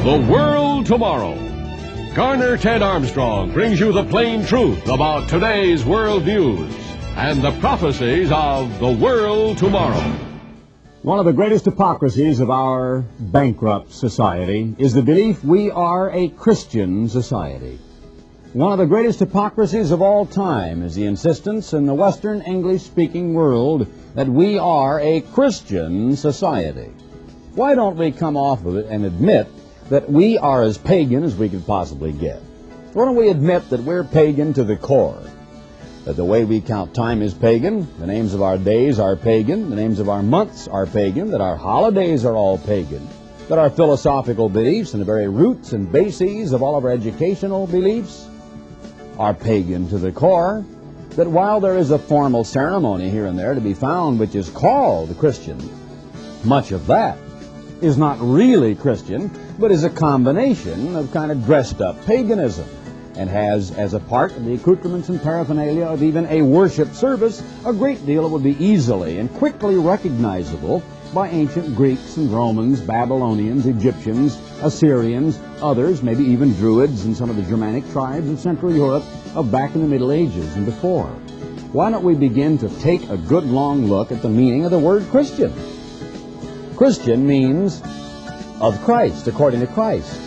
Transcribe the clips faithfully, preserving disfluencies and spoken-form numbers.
The World Tomorrow. Garner Ted Armstrong brings you the plain truth about today's world news and the prophecies of the world tomorrow. One of the greatest hypocrisies of our bankrupt society is the belief we are a Christian society. One of the greatest hypocrisies of all time is the insistence in the Western English-speaking world that we are a Christian society. Why don't we come off of it and admit that we are as pagan as we could possibly get? Why don't we admit that we're pagan to the core? That the way we count time is pagan, the names of our days are pagan, the names of our months are pagan, that our holidays are all pagan, that our philosophical beliefs and the very roots and bases of all of our educational beliefs are pagan to the core, that while there is a formal ceremony here and there to be found which is called Christian, much of that is not really Christian, but is a combination of kind of dressed up paganism, and has as a part of the accoutrements and paraphernalia of even a worship service a great deal that would be easily and quickly recognizable by ancient Greeks and Romans, Babylonians, Egyptians, Assyrians, others, maybe even Druids and some of the Germanic tribes of Central Europe of back in the Middle Ages and before. Why don't we begin to take a good long look at the meaning of the word Christian? Christian means of Christ, according to Christ.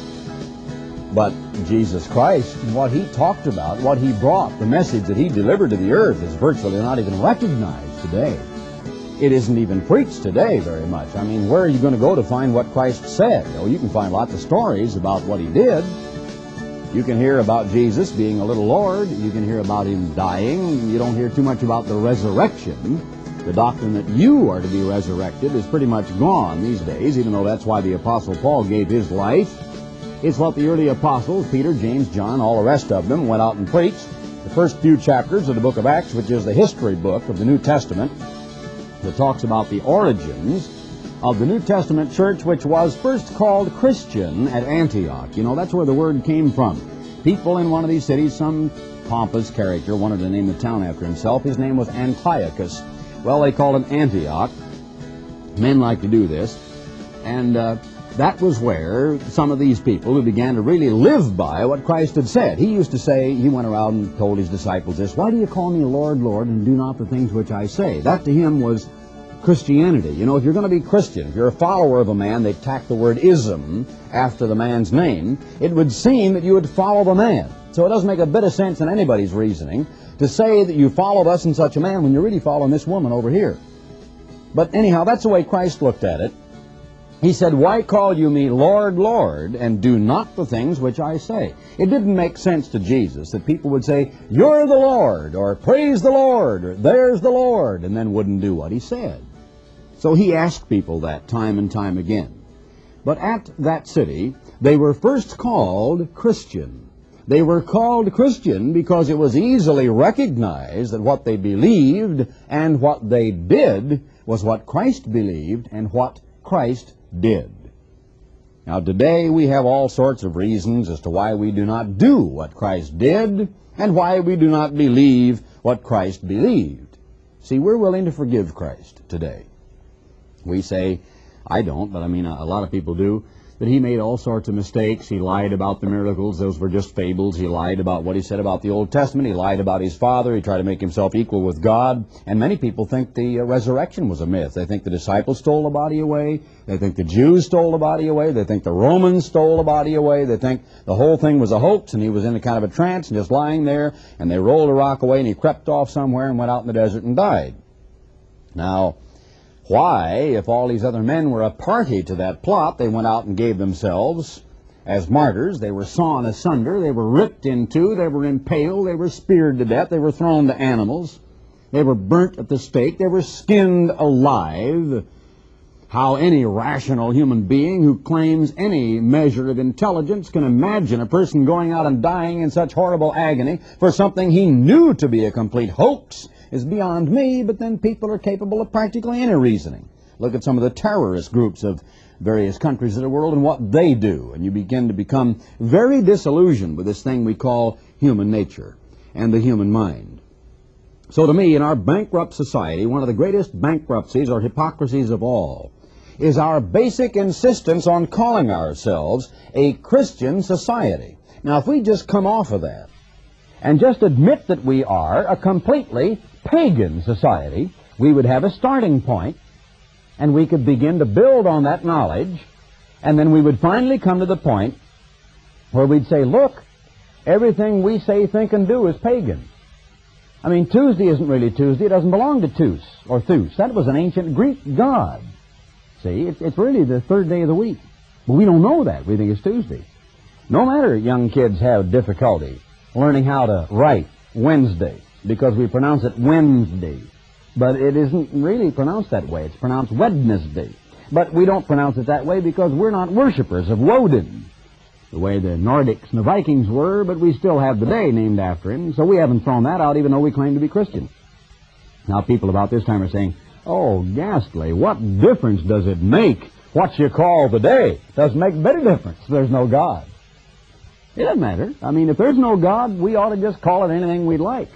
But Jesus Christ, what he talked about, what he brought, the message that he delivered to the earth is virtually not even recognized today. It isn't even preached today very much. I mean, where are you going to go to find what Christ said? Oh, you can find lots of stories about what he did. You can hear about Jesus being a little Lord. You can hear about him dying. You don't hear too much about the resurrection. The doctrine that you are to be resurrected is pretty much gone these days, even though that's why the Apostle Paul gave his life. It's what the early apostles, Peter, James, John, all the rest of them, went out and preached. The first few chapters of the book of Acts, which is the history book of the New Testament, that talks about the origins of the New Testament church, which was first called Christian at Antioch. You know, that's where the word came from. People in one of these cities, some pompous character wanted to name the town after himself. His name was Antiochus. Well, they called him Antioch. Men like to do this. And uh, that was where some of these people who began to really live by what Christ had said. He used to say, he went around and told his disciples this, "Why do you call me Lord, Lord, and do not the things which I say?" That to him was Christianity. You know, if you're going to be Christian, if you're a follower of a man, they tack the word ism after the man's name, it would seem that you would follow the man. So it doesn't make a bit of sense in anybody's reasoning to say that you follow thus and such a man when you're really following this woman over here. But anyhow, that's the way Christ looked at it. He said, "Why call you me Lord, Lord, and do not the things which I say?" It didn't make sense to Jesus that people would say, "You're the Lord," or "Praise the Lord," or "There's the Lord," and then wouldn't do what he said. So he asked people that time and time again. But at that city, they were first called Christian. They were called Christian because it was easily recognized that what they believed and what they did was what Christ believed and what Christ did. Now today we have all sorts of reasons as to why we do not do what Christ did and why we do not believe what Christ believed. See, we're willing to forgive Christ today. We say, I don't, but I mean a, a lot of people do, that he made all sorts of mistakes. He lied about the miracles. Those were just fables. He lied about what he said about the Old Testament. He lied about his Father. He tried to make himself equal with God. And many people think the uh, resurrection was a myth. They think the disciples stole the body away. They think the Jews stole the body away. They think the Romans stole the body away. They think the whole thing was a hoax and he was in a kind of a trance and just lying there. And they rolled a rock away and he crept off somewhere and went out in the desert and died. Now, why, if all these other men were a party to that plot, they went out and gave themselves as martyrs? They were sawn asunder, they were ripped in two, they were impaled, they were speared to death, they were thrown to animals, they were burnt at the stake, they were skinned alive. How any rational human being who claims any measure of intelligence can imagine a person going out and dying in such horrible agony for something he knew to be a complete hoax is beyond me, but then people are capable of practically any reasoning. Look at some of the terrorist groups of various countries of the world and what they do, and you begin to become very disillusioned with this thing we call human nature and the human mind. So to me, in our bankrupt society, one of the greatest bankruptcies or hypocrisies of all is our basic insistence on calling ourselves a Christian society. Now, if we just come off of that and just admit that we are a completely pagan society, we would have a starting point, and we could begin to build on that knowledge, and then we would finally come to the point where we'd say, look, everything we say, think, and do is pagan. I mean, Tuesday isn't really Tuesday. It doesn't belong to Tus or Thus. That was an ancient Greek god. See, it's, it's really the third day of the week. But we don't know that. We think it's Tuesday. No matter young kids have difficulty learning how to write Wednesday because we pronounce it Wednesday. But it isn't really pronounced that way. It's pronounced Wednesday. But we don't pronounce it that way because we're not worshipers of Woden, the way the Nordics and the Vikings were, but we still have the day named after him, so we haven't thrown that out even though we claim to be Christian. Now people about this time are saying, oh, ghastly, what difference does it make what you call the day? It doesn't make a bit of difference. There's no God. It doesn't matter. I mean, if there's no God, we ought to just call it anything we'd like.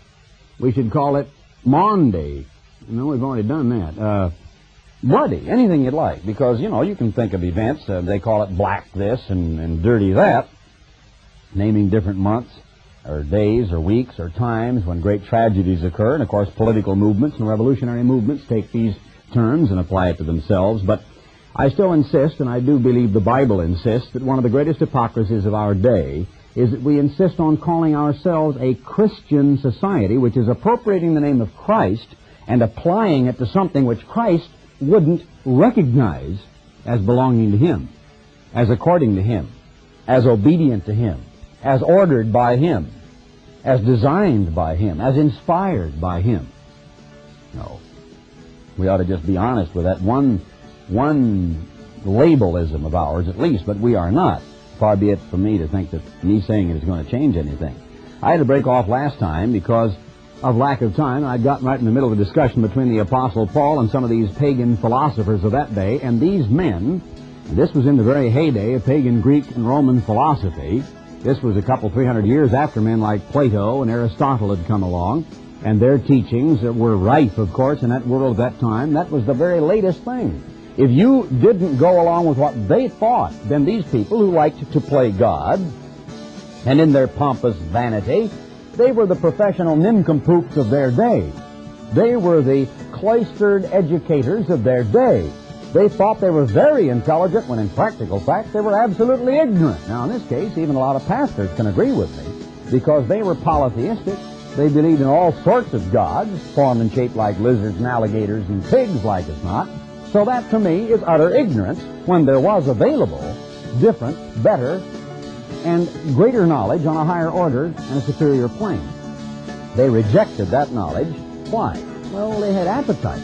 We should call it Monday. No, we've already done that. Uh, Bloody, anything you'd like, because, you know, you can think of events, uh, they call it black this and, and dirty that, naming different months or days or weeks or times when great tragedies occur, and of course political movements and revolutionary movements take these terms and apply it to themselves, but I still insist, and I do believe the Bible insists, that one of the greatest hypocrisies of our day is that we insist on calling ourselves a Christian society, which is appropriating the name of Christ and applying it to something which Christ wouldn't recognize as belonging to Him, as according to Him, as obedient to Him, as ordered by Him, as designed by Him, as inspired by Him. No. We ought to just be honest with that one, one labelism of ours at least, but we are not. Far be it from me to think that me saying it is going to change anything. I had to break off last time because of lack of time. I'd gotten right in the middle of a discussion between the Apostle Paul and some of these pagan philosophers of that day, and these men, and this was in the very heyday of pagan Greek and Roman philosophy. This was a couple, three hundred years after men like Plato and Aristotle had come along, and their teachings were rife, of course, in that world at that time. That was the very latest thing. If you didn't go along with what they thought, then these people who liked to play God, and in their pompous vanity, they were the professional nincompoops of their day. They were the cloistered educators of their day. They thought they were very intelligent when in practical fact they were absolutely ignorant. Now in this case, even a lot of pastors can agree with me, because they were polytheistic. They believed in all sorts of gods, formed and shaped like lizards and alligators and pigs like as not. So that to me is utter ignorance when there was available different, better, and greater knowledge on a higher order and a superior plane. They rejected that knowledge. Why? Well, they had appetites.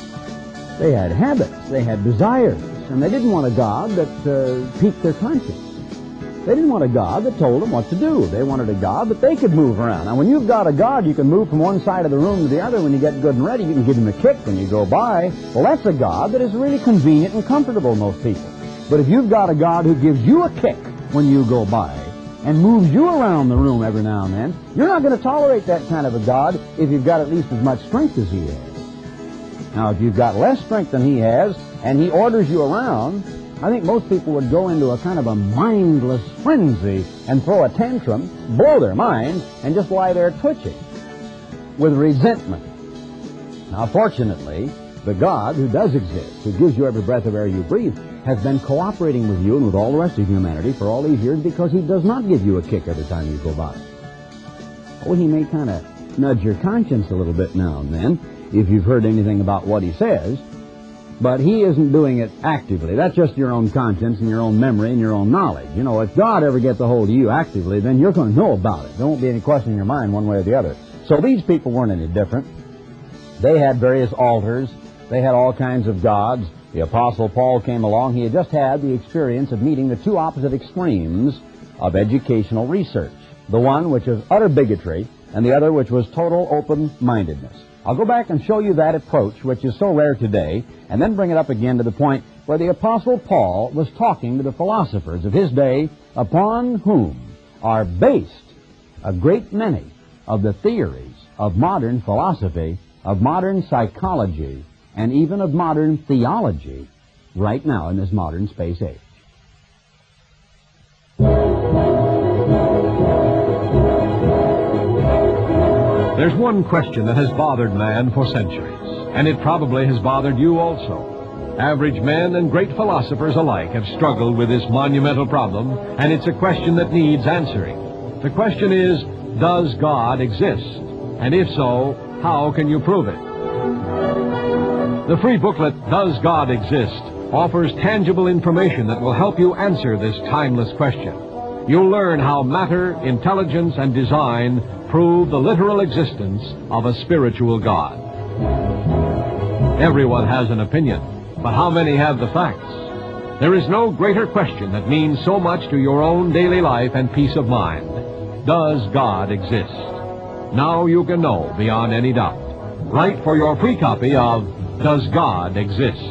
They had habits. They had desires. And they didn't want a God that uh, piqued their conscience. They didn't want a God that told them what to do. They wanted a God that they could move around. Now, when you've got a God you can move from one side of the room to the other, when you get good and ready, you can give him a kick when you go by. Well, that's a God that is really convenient and comfortable to most people. But if you've got a God who gives you a kick when you go by and moves you around the room every now and then, you're not going to tolerate that kind of a God if you've got at least as much strength as he has. Now, if you've got less strength than he has and he orders you around, I think most people would go into a kind of a mindless frenzy and throw a tantrum, blow their mind, and just lie there twitching with resentment. Now, fortunately, the God who does exist, who gives you every breath of air you breathe, has been cooperating with you and with all the rest of humanity for all these years because he does not give you a kick every time you go by. Oh, he may kind of nudge your conscience a little bit now and then if you've heard anything about what he says, but he isn't doing it actively. That's just your own conscience and your own memory and your own knowledge. You know, if God ever gets a hold of you actively, then you're going to know about it. There won't be any question in your mind one way or the other. So these people weren't any different. They had various altars. They had all kinds of gods. The Apostle Paul came along. He had just had the experience of meeting the two opposite extremes of educational research. The one which was utter bigotry, and the other which was total open-mindedness. I'll go back and show you that approach, which is so rare today, and then bring it up again to the point where the Apostle Paul was talking to the philosophers of his day, upon whom are based a great many of the theories of modern philosophy, of modern psychology, and even of modern theology, right now in this modern space age. There's one question that has bothered man for centuries, and it probably has bothered you also. Average men and great philosophers alike have struggled with this monumental problem, and it's a question that needs answering. The question is, does God exist? And if so, how can you prove it? The free booklet, Does God Exist?, offers tangible information that will help you answer this timeless question. You'll learn how matter, intelligence, and design prove the literal existence of a spiritual God. Everyone has an opinion, but how many have the facts? There is no greater question that means so much to your own daily life and peace of mind. Does God exist? Now you can know beyond any doubt. Write for your free copy of Does God Exist?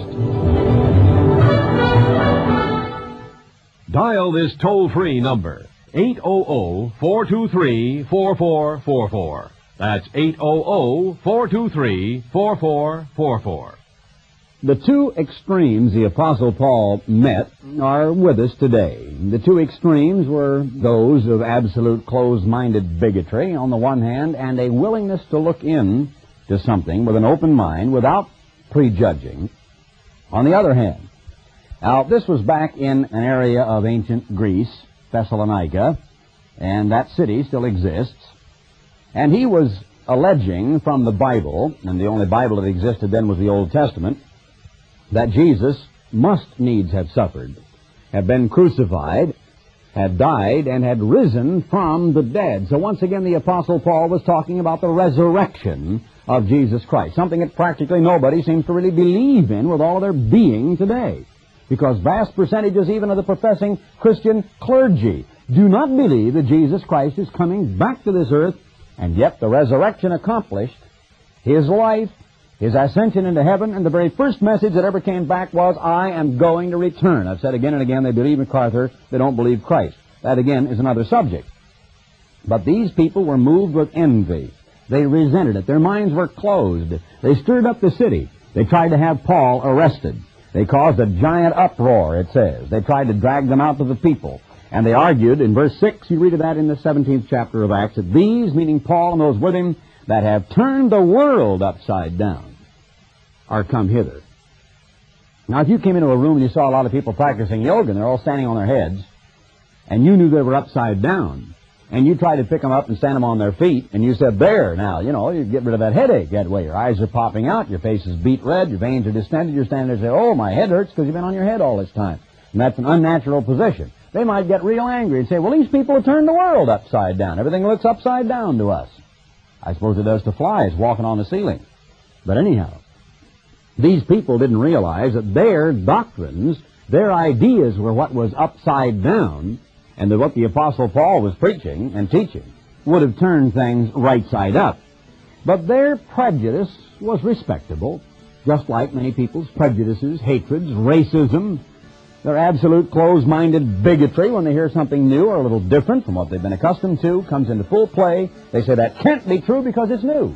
Dial this toll-free number, eight hundred, four two three, four four four four. That's eight hundred, four two three, four four four four. The two extremes the Apostle Paul met are with us today. The two extremes were those of absolute closed-minded bigotry on the one hand, and a willingness to look in to something with an open mind without prejudging on the other hand. Now, this was back in an area of ancient Greece, Thessalonica, and that city still exists. And he was alleging from the Bible, and the only Bible that existed then was the Old Testament, that Jesus must needs have suffered, have been crucified, had died, and had risen from the dead. So once again, the Apostle Paul was talking about the resurrection of Jesus Christ, something that practically nobody seems to really believe in with all of their being today, because vast percentages even of the professing Christian clergy do not believe that Jesus Christ is coming back to this earth, and yet the resurrection accomplished, his life, his ascension into heaven, and the very first message that ever came back was, I am going to return. I've said again and again, they believe MacArthur, they don't believe Christ. That again is another subject. But these people were moved with envy. They resented it. Their minds were closed. They stirred up the city. They tried to have Paul arrested. They caused a giant uproar, it says. They tried to drag them out to the people. And they argued, in verse six, you read of that in the seventeenth chapter of Acts, that these, meaning Paul and those with him, that have turned the world upside down, are come hither. Now, if you came into a room and you saw a lot of people practicing yoga, and they're all standing on their heads, and you knew they were upside down, and you tried to pick them up and stand them on their feet, and you said, there, now, you know, you get rid of that headache that way. Your eyes are popping out, your face is beat red, your veins are distended, you're standing there and say, oh, my head hurts because you've been on your head all this time. And that's an unnatural position. They might get real angry and say, well, these people have turned the world upside down. Everything looks upside down to us. I suppose it does to flies walking on the ceiling. But anyhow, these people didn't realize that their doctrines, their ideas were what was upside down, and that what the Apostle Paul was preaching and teaching would have turned things right side up. But their prejudice was respectable, just like many people's prejudices, hatreds, racism, their absolute closed-minded bigotry when they hear something new or a little different from what they've been accustomed to comes into full play. They say that can't be true because it's new.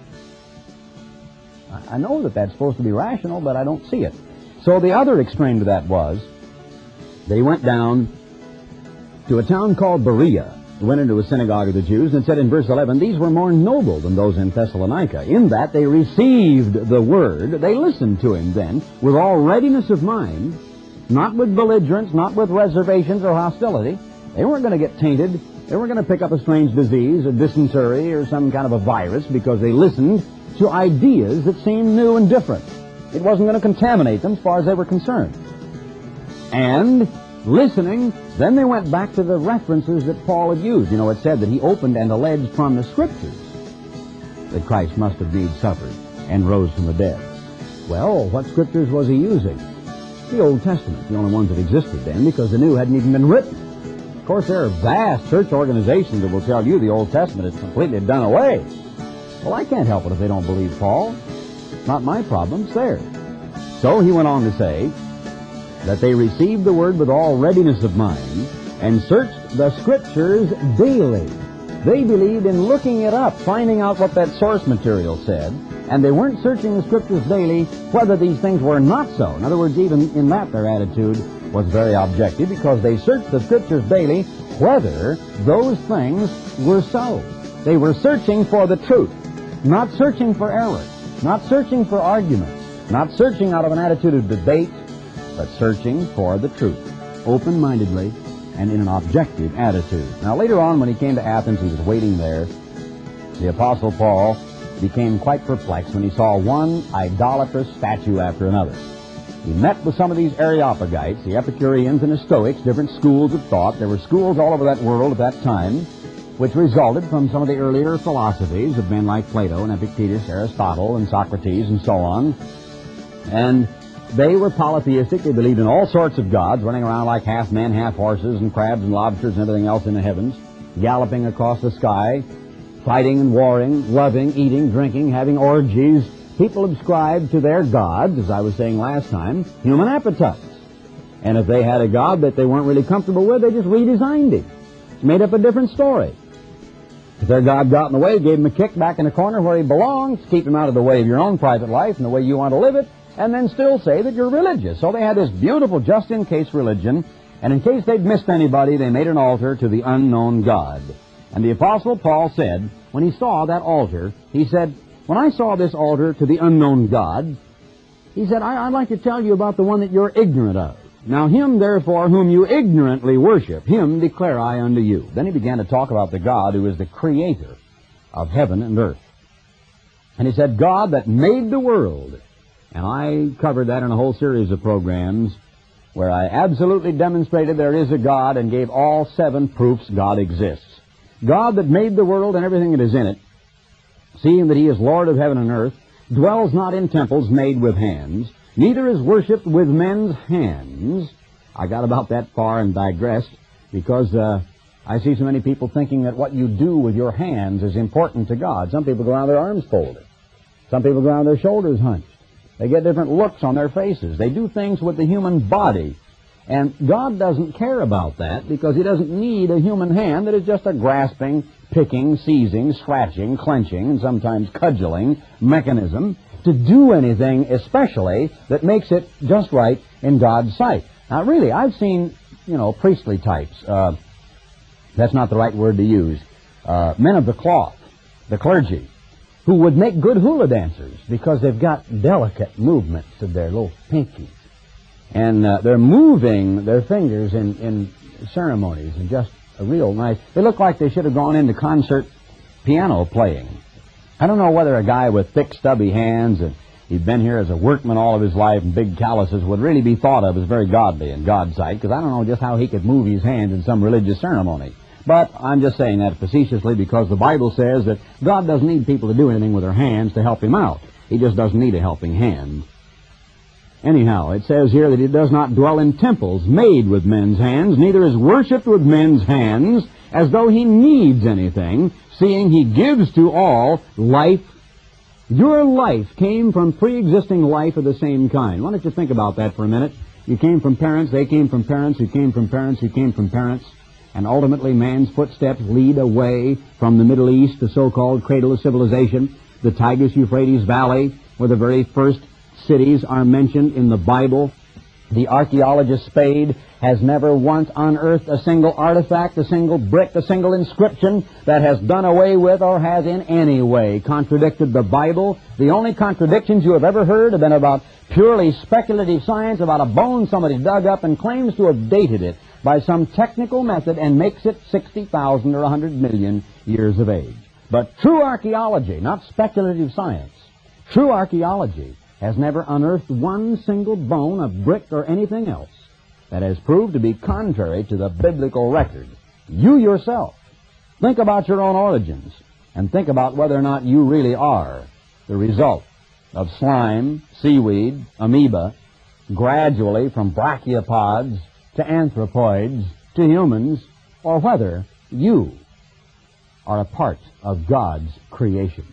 I know that that's supposed to be rational, but I don't see it. So the other extreme to that was they went down to a town called Berea, went into a synagogue of the Jews, and said in verse eleven, these were more noble than those in Thessalonica, in that they received the word, they listened to him then, with all readiness of mind, not with belligerence, not with reservations or hostility. They weren't going to get tainted. They weren't going to pick up a strange disease, a dysentery, or some kind of a virus, because they listened to ideas that seemed new and different. It wasn't going to contaminate them as far as they were concerned. And listening, then they went back to the references that Paul had used. You know, it said that he opened and alleged from the Scriptures that Christ must have indeed suffered and rose from the dead. Well, what Scriptures was he using? The Old Testament, the only ones that existed then, because the New hadn't even been written. Of course, there are vast church organizations that will tell you the Old Testament is completely done away. Well, I can't help it if they don't believe Paul. Not my problem, it's theirs. So he went on to say that they received the word with all readiness of mind and searched the Scriptures daily. They believed in looking it up, finding out what that source material said, And they weren't searching the Scriptures daily whether these things were not so. In other words, even in that, their attitude was very objective, because they searched the Scriptures daily whether those things were so. They were searching for the truth, not searching for error, not searching for arguments, not searching out of an attitude of debate, but searching for the truth, open-mindedly and in an objective attitude. Now, later on, when he came to Athens, he was waiting there. The Apostle Paul became quite perplexed when he saw one idolatrous statue after another. He met with some of these Areopagites, the Epicureans and the Stoics, different schools of thought. There were schools all over that world at that time, which resulted from some of the earlier philosophies of men like Plato and Epictetus, Aristotle and Socrates and so on. And they were polytheistic. They believed in all sorts of gods, running around like half men, half horses, and crabs and lobsters and everything else in the heavens, galloping across the sky, fighting and warring, loving, eating, drinking, having orgies. People ascribed to their gods, as I was saying last time, human appetites. And if they had a god that they weren't really comfortable with, they just redesigned him, made up a different story. If their god got in the way, gave him a kick back in the corner where he belongs, keep him out of the way of your own private life and the way you want to live it, and then still say that you're religious. So they had this beautiful just-in-case religion, and in case they'd missed anybody, they made an altar to the unknown God. And the Apostle Paul said, when he saw that altar, he said, when I saw this altar to the unknown God, he said, I, I'd like to tell you about the one that you're ignorant of. Now him, therefore, whom you ignorantly worship, him declare I unto you. Then he began to talk about the God who is the creator of heaven and earth. And he said, God that made the world. And I covered that in a whole series of programs where I absolutely demonstrated there is a God and gave all seven proofs God exists. God that made the world and everything that is in it, seeing that he is Lord of heaven and earth, dwells not in temples made with hands, neither is worshipped with men's hands. I got about that far and digressed because uh, I see so many people thinking that what you do with your hands is important to God. Some people go around with their arms folded. Some people go around with their shoulders hunched. They get different looks on their faces. They do things with the human body. And God doesn't care about that because he doesn't need a human hand that is just a grasping, picking, seizing, scratching, clenching, and sometimes cudgeling mechanism to do anything especially that makes it just right in God's sight. Now, really, I've seen, you know, priestly types. Uh, that's not the right word to use. Uh, men of the cloth, the clergy, who would make good hula dancers because they've got delicate movements of their little pinkies. And uh, they're moving their fingers in, in ceremonies and just a real nice... They look like they should have gone into concert piano playing. I don't know whether a guy with thick, stubby hands and he'd been here as a workman all of his life and big calluses would really be thought of as very godly in God's sight, because I don't know just how he could move his hands in some religious ceremony. But I'm just saying that facetiously because the Bible says that God doesn't need people to do anything with their hands to help him out. He just doesn't need a helping hand. Anyhow, it says here that he does not dwell in temples made with men's hands, neither is worshipped with men's hands, as though he needs anything, seeing he gives to all life. Your life came from pre-existing life of the same kind. Why don't you think about that for a minute? You came from parents, they came from parents, you came from parents, you came from parents, and ultimately man's footsteps lead away from the Middle East, the so-called cradle of civilization, the Tigris-Euphrates Valley, where the very first cities are mentioned in the Bible. The archaeologist Spade has never once unearthed a single artifact, a single brick, a single inscription that has done away with or has in any way contradicted the Bible. The only contradictions you have ever heard have been about purely speculative science, about a bone somebody dug up and claims to have dated it by some technical method and makes it sixty thousand or one hundred million years of age. But true archaeology, not speculative science, true archaeology has never unearthed one single bone of brick or anything else that has proved to be contrary to the biblical record. You yourself, think about your own origins and think about whether or not you really are the result of slime, seaweed, amoeba, gradually from brachiopods to anthropoids to humans, or whether you are a part of God's creation.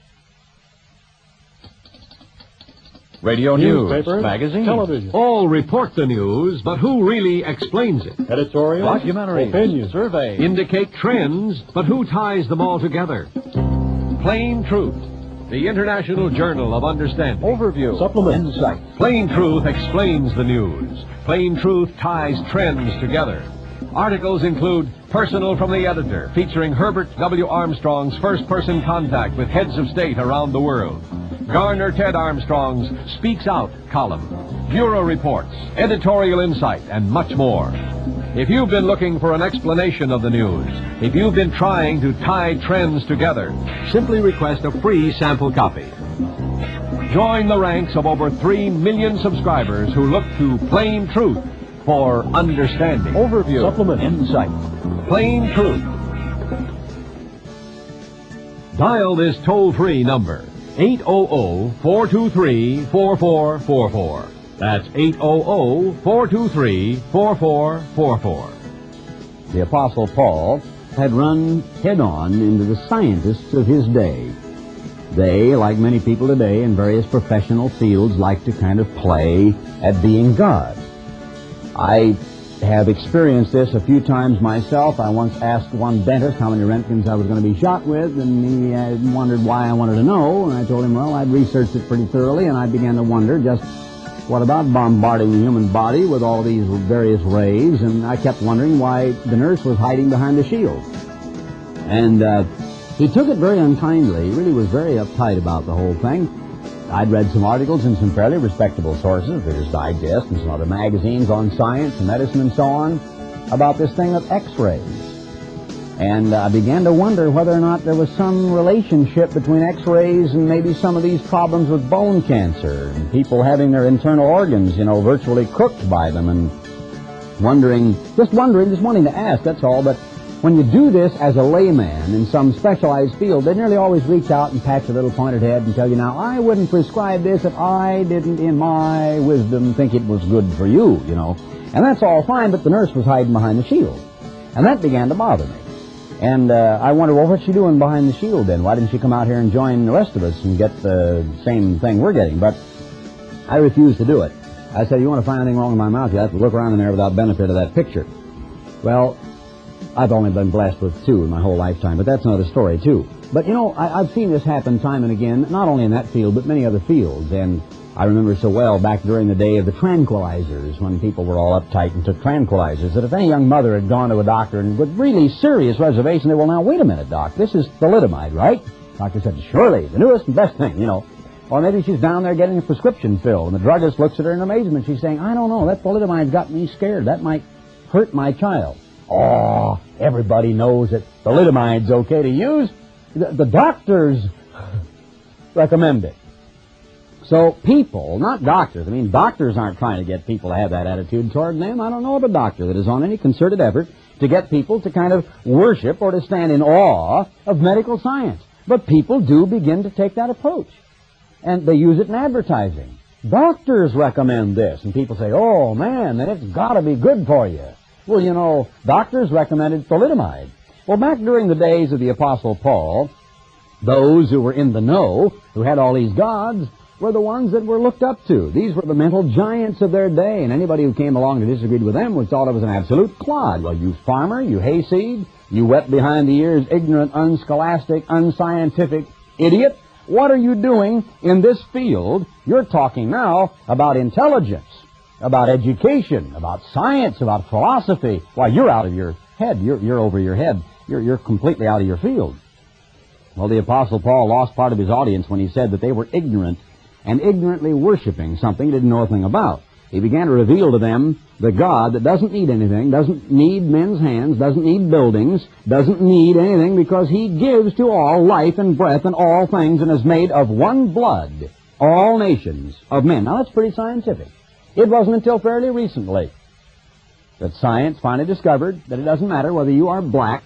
Radio news, Newspapers, magazine, television. all report the news, but who really explains it? Editorial, documentaries, opinion, surveys, indicate trends, but who ties them all together? Plain truth, the International Journal of Understanding. Overview. Supplement. Insight. Plain Truth explains the news. Plain Truth ties trends together. Articles include Personal from the Editor, featuring Herbert W. Armstrong's first-person contact with heads of state around the world. Garner Ted Armstrong's Speaks Out column, Bureau Reports, Editorial Insight, and much more. If you've been looking for an explanation of the news, if you've been trying to tie trends together, simply request a free sample copy. Join the ranks of over three million subscribers who look to Plain Truth for understanding. Overview. Supplement. Insight. Plain Truth. Dial this toll-free number, eight hundred, four two three, four four four four. That's eight hundred, four two three, four four four four. The Apostle Paul had run head-on into the scientists of his day. They, like many people today in various professional fields, like to kind of play at being God. I have experienced this a few times myself. I once asked one dentist how many Roentgens I was going to be shot with, and he uh, wondered why I wanted to know, and I told him, well, I'd researched it pretty thoroughly, and I began to wonder just what about bombarding the human body with all these various rays, and I kept wondering why the nurse was hiding behind the shield. And uh, he took it very unkindly. He really was very uptight about the whole thing. I'd read some articles in some fairly respectable sources, Reader's Digest and some other magazines on science and medicine and so on, about this thing of X-rays. And I began to wonder whether or not there was some relationship between X-rays and maybe some of these problems with bone cancer and people having their internal organs, you know, virtually cooked by them, and wondering, just wondering, just wanting to ask, that's all. But when you do this as a layman in some specialized field, they nearly always reach out and pat your little pointed head and tell you, now, I wouldn't prescribe this if I didn't, in my wisdom, think it was good for you, you know. And that's all fine, but the nurse was hiding behind the shield. And that began to bother me. And uh, I wondered, well, what's she doing behind the shield then? Why didn't she come out here and join the rest of us and get the same thing we're getting? But I refused to do it. I said, you want to find anything wrong with my mouth, you have to look around in there without benefit of that picture. Well, I've only been blessed with two in my whole lifetime, but that's another story, too. But, you know, I, I've seen this happen time and again, not only in that field, but many other fields. And I remember so well back during the day of the tranquilizers, when people were all uptight and took tranquilizers, that if any young mother had gone to a doctor and with really serious reservation, they, well, now, wait a minute, Doc, this is thalidomide, right? Doctor said, surely, the newest and best thing, you know. Or maybe she's down there getting a prescription filled, and the druggist looks at her in amazement. She's saying, I don't know, that thalidomide's got me scared. That might hurt my child. Oh, everybody knows that thalidomide's okay to use. The, the doctors recommend it. So people, not doctors, I mean, doctors aren't trying to get people to have that attitude toward them. I don't know of a doctor that is on any concerted effort to get people to kind of worship or to stand in awe of medical science. But people do begin to take that approach. And they use it in advertising. Doctors recommend this. And people say, oh, man, then it's got to be good for you. Well, you know, doctors recommended thalidomide. Well, back during the days of the Apostle Paul, those who were in the know, who had all these gods, were the ones that were looked up to. These were the mental giants of their day, and anybody who came along and disagreed with them was thought of as an absolute clod. Well, you farmer, you hayseed, you wet behind the ears, ignorant, unscholastic, unscientific idiot, what are you doing in this field? You're talking now about intelligence, about education, about science, about philosophy. Why, you're out of your head. You're, you're over your head. You're, you're completely out of your field. Well, the Apostle Paul lost part of his audience when he said that they were ignorant and ignorantly worshiping something he didn't know anything about. He began to reveal to them the God that doesn't need anything, doesn't need men's hands, doesn't need buildings, doesn't need anything, because he gives to all life and breath and all things, and is made of one blood, all nations of men. Now, that's pretty scientific. It wasn't until fairly recently that science finally discovered that it doesn't matter whether you are black,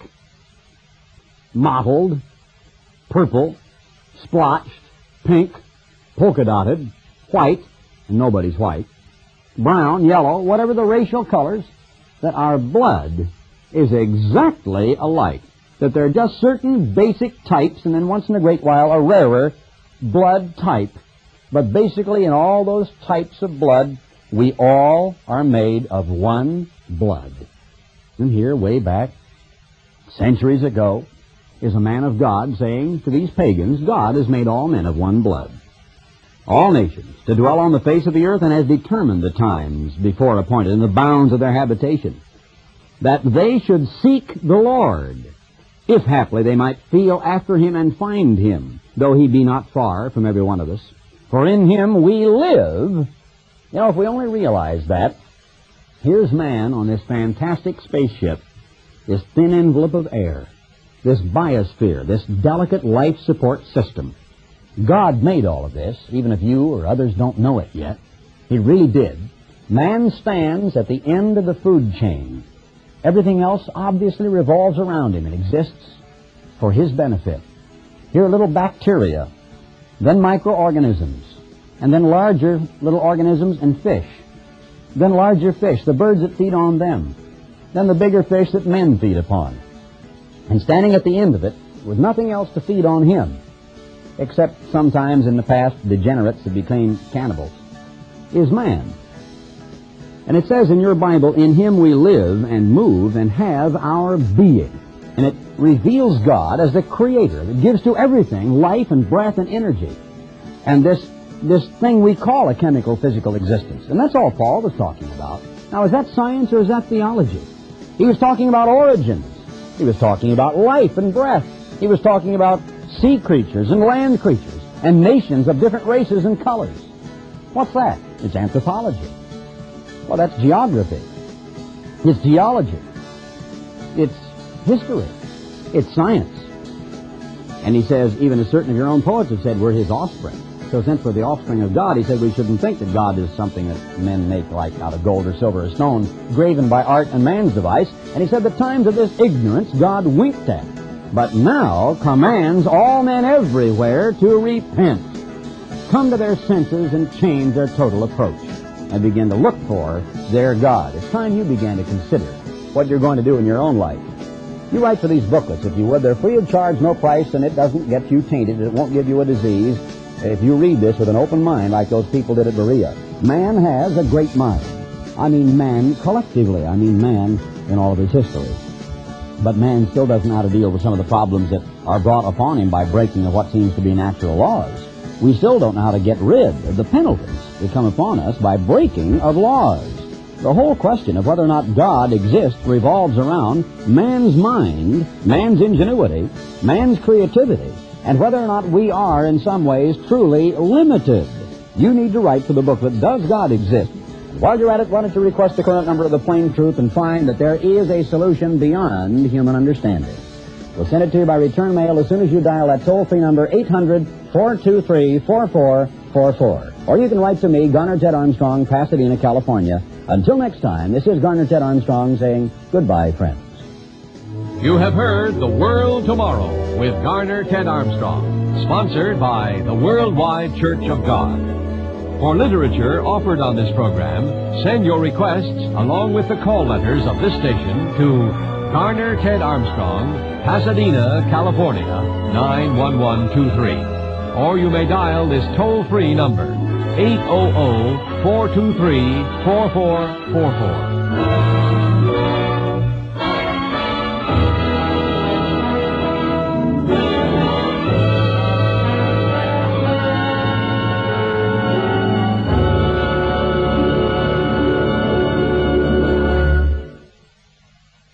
mottled, purple, splotched, pink, polka-dotted, white, and nobody's white, brown, yellow, whatever the racial colors, that our blood is exactly alike. That there are just certain basic types, and then once in a great while a rarer blood type. But basically in all those types of blood, we all are made of one blood. And here, way back, centuries ago, is a man of God saying to these pagans, God has made all men of one blood, all nations, to dwell on the face of the earth, and has determined the times before appointed and the bounds of their habitation, that they should seek the Lord, if haply they might feel after him and find him, though he be not far from every one of us. For in him we live. You know, if we only realize that, here's man on this fantastic spaceship, this thin envelope of air, this biosphere, this delicate life support system. God made all of this, even if you or others don't know it yet. He really did. Man stands at the end of the food chain. Everything else obviously revolves around him and exists for his benefit. Here are little bacteria, then microorganisms, and then larger little organisms and fish, then larger fish, the birds that feed on them, then the bigger fish that men feed upon. And standing at the end of it, with nothing else to feed on him, except sometimes in the past degenerates that became cannibals, is man. And it says in your Bible, in him we live and move and have our being. And it reveals God as the creator that gives to everything life and breath and energy. And this, this thing we call a chemical physical existence. And that's all Paul was talking about. Now, is that science or is that theology? He was talking about origins. He was talking about life and breath. He was talking about sea creatures and land creatures and nations of different races and colors. What's that? It's anthropology. Well, that's geography. It's geology. It's history. It's science. And he says, even as certain of your own poets have said, we're his offspring. So since we're the offspring of God, he said we shouldn't think that God is something that men make like out of gold or silver or stone, graven by art and man's device. And he said the times of this ignorance God winked at, but now commands all men everywhere to repent, come to their senses and change their total approach, and begin to look for their God. It's time you began to consider what you're going to do in your own life. You write for these booklets, if you would. They're free of charge, no price, and it doesn't get you tainted. It won't give you a disease. If you read this with an open mind like those people did at Berea. Man has a great mind. I mean man collectively. I mean man in all of his history. But man still doesn't know how to deal with some of the problems that are brought upon him by breaking of what seems to be natural laws. We still don't know how to get rid of the penalties that come upon us by breaking of laws. The whole question of whether or not God exists revolves around man's mind, man's ingenuity, man's creativity, and whether or not we are in some ways truly limited. You need to write for the booklet, Does God Exist? While you're at it, why don't you request the current number of the Plain Truth and find that there is a solution beyond human understanding. We'll send it to you by return mail as soon as you dial that toll-free number eight hundred, four two three, four four four four. Or you can write to me, Garner Ted Armstrong, Pasadena, California. Until next time, this is Garner Ted Armstrong saying goodbye, friends. You have heard The World Tomorrow with Garner Ted Armstrong, sponsored by the Worldwide Church of God. For literature offered on this program, send your requests along with the call letters of this station to Garner Ted Armstrong, Pasadena, California, nine one one two three. Or you may dial this toll-free number, eight hundred, four two three, four four four four.